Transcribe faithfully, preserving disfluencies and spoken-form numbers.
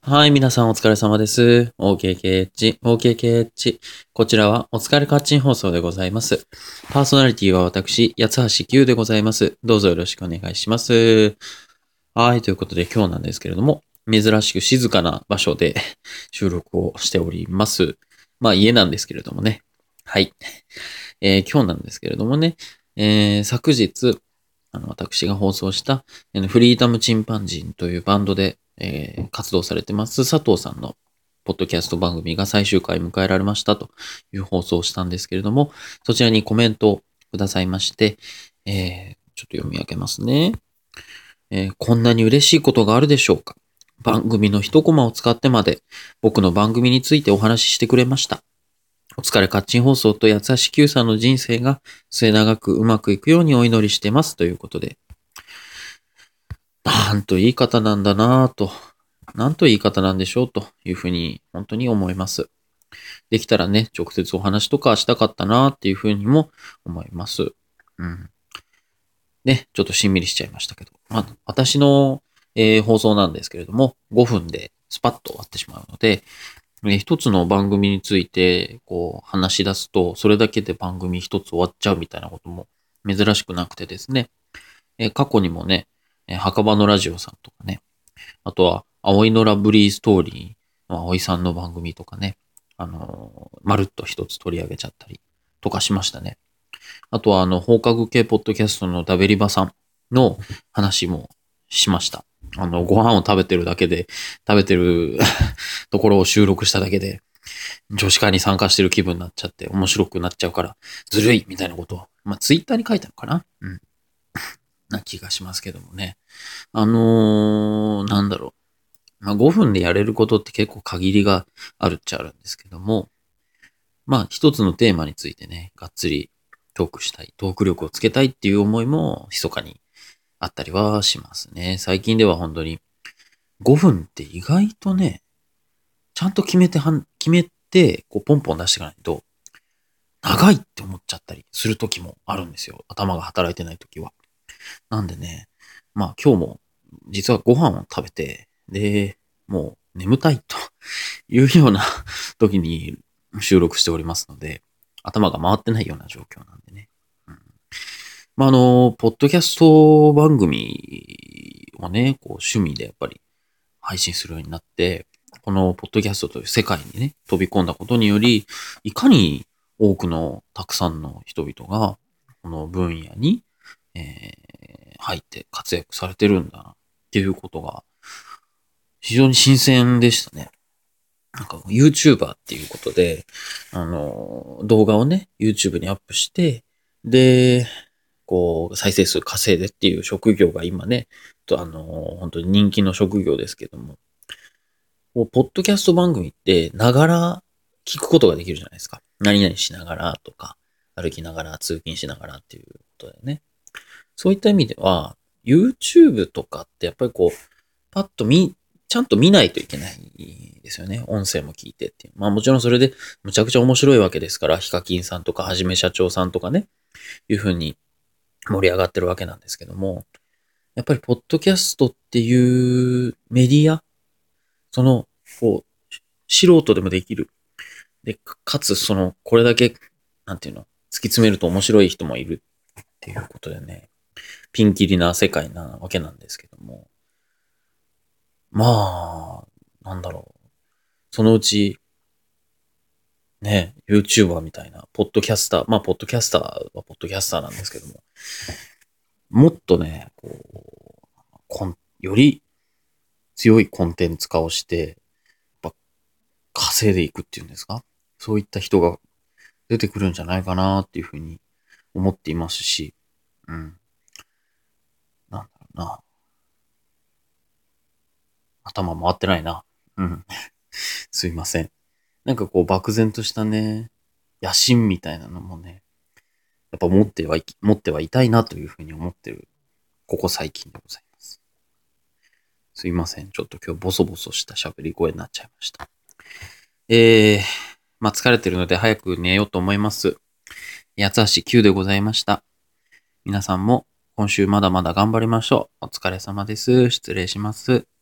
はい、皆さんお疲れ様です。オーケーケーエイチ、オーケーケーエイチ。こちらはお疲れカッチン放送でございます。パーソナリティは私、八橋九でございます。どうぞよろしくお願いします。はい、ということで今日なんですけれども、珍しく静かな場所で収録をしております。まあ家なんですけれどもね。はい。えー今日なんですけれどもね、えー昨日、あの、私が放送した、えーフリーダムチンパンジンというバンドで、えー活動されてます佐藤さんのポッドキャスト番組が最終回迎えられましたという放送をしたんですけれども、そちらにコメントをくださいまして、えーちょっと読み上げますね。えーこんなに嬉しいことがあるでしょうか。番組の一コマを使ってまで僕の番組についてお話ししてくれました。お疲れカッチン放送と八橋九さんの人生が末永くうまくいくようにお祈りしてますということで、なんといい方なんだなぁと、なんといい方なんでしょうというふうに本当に思います。できたらね、直接お話とかしたかったなっていうふうにも思います。うん。ね、ちょっとしんみりしちゃいましたけど。まあ、私の、えー放送なんですけれども、ごふんでスパッと終わってしまうので、えー一つの番組について、こう、話し出すと、それだけで番組一つ終わっちゃうみたいなことも珍しくなくてですね、えー過去にもね、えー墓場のラジオさんとかね、あとは、葵のラブリーストーリーの葵さんの番組とかね、あのーまるっと一つ取り上げちゃったりとかしましたね。あとは、あの、放課後系ポッドキャストのダベリバさんの話もしました。あの、ご飯を食べてるだけで、食べてるところを収録しただけで、女子会に参加してる気分になっちゃって、面白くなっちゃうから、ずるいみたいなことを、まあ、ツイッターに書いたのかなうん。な気がしますけどもね。あのー、なんだろう。まあ、ごふんでやれることって結構限りがあるっちゃあるんですけども、まあ、一つのテーマについてね、がっつりトークしたい、トーク力をつけたいっていう思いも密かにあったりはしますね。最近では本当にごふんって意外とね、ちゃんと決めてはん、決めて、こうポンポン出していかないと、長いって思っちゃったりする時もあるんですよ。頭が働いてない時は。なんでね、まあ今日も実はご飯を食べて、で、もう眠たいというような時に収録しておりますので、頭が回ってないような状況なんでね。うん、まあ、あの、ポッドキャスト番組をね、こう趣味でやっぱり配信するようになって、このポッドキャストという世界にね、飛び込んだことにより、いかに多くのたくさんの人々が、この分野に、えー入って活躍されてるんだなっていうことが、非常に新鮮でしたね。なんか YouTuber っていうことで、あの、動画をね、YouTube にアップして、で、こう、再生数稼いでっていう職業が今ね、とあの、本当に人気の職業ですけども、こうポッドキャスト番組って、ながら聞くことができるじゃないですか。何々しながらとか、歩きながら、通勤しながらっていうことでね。そういった意味では、YouTube とかってやっぱりこう、パッと見、ちゃんと見ないといけないですよね。音声も聞いてっていう。まあもちろんそれでむちゃくちゃ面白いわけですから、ヒカキンさんとかはじめ社長さんとかね、いう風に盛り上がってるわけなんですけども、やっぱりポッドキャストっていうメディア、その、こう、素人でもできる。で、かつその、これだけ、なんていうの、突き詰めると面白い人もいるっていうことでね、ピンキリな世界なわけなんですけども、まあ、なんだろう。そのうち、ね、YouTuber みたいな、ポッドキャスター、まあ、ポッドキャスターはポッドキャスターなんですけども、もっとね、こう、こんより強いコンテンツ化をして、やっぱ稼いでいくっていうんですか？そういった人が出てくるんじゃないかなっていうふうに思っていますし、うん。なんだろうな。頭回ってないな。うん。すいません。なんかこう漠然としたね、野心みたいなのもね、やっぱ持ってはい、持ってはいたいなというふうに思ってる、ここ最近でございます。すいません。ちょっと今日ボソボソした喋り声になっちゃいました。えー、まあ疲れてるので早く寝ようと思います。八橋きゅうでございました。皆さんも今週まだまだ頑張りましょう。お疲れ様です。失礼します。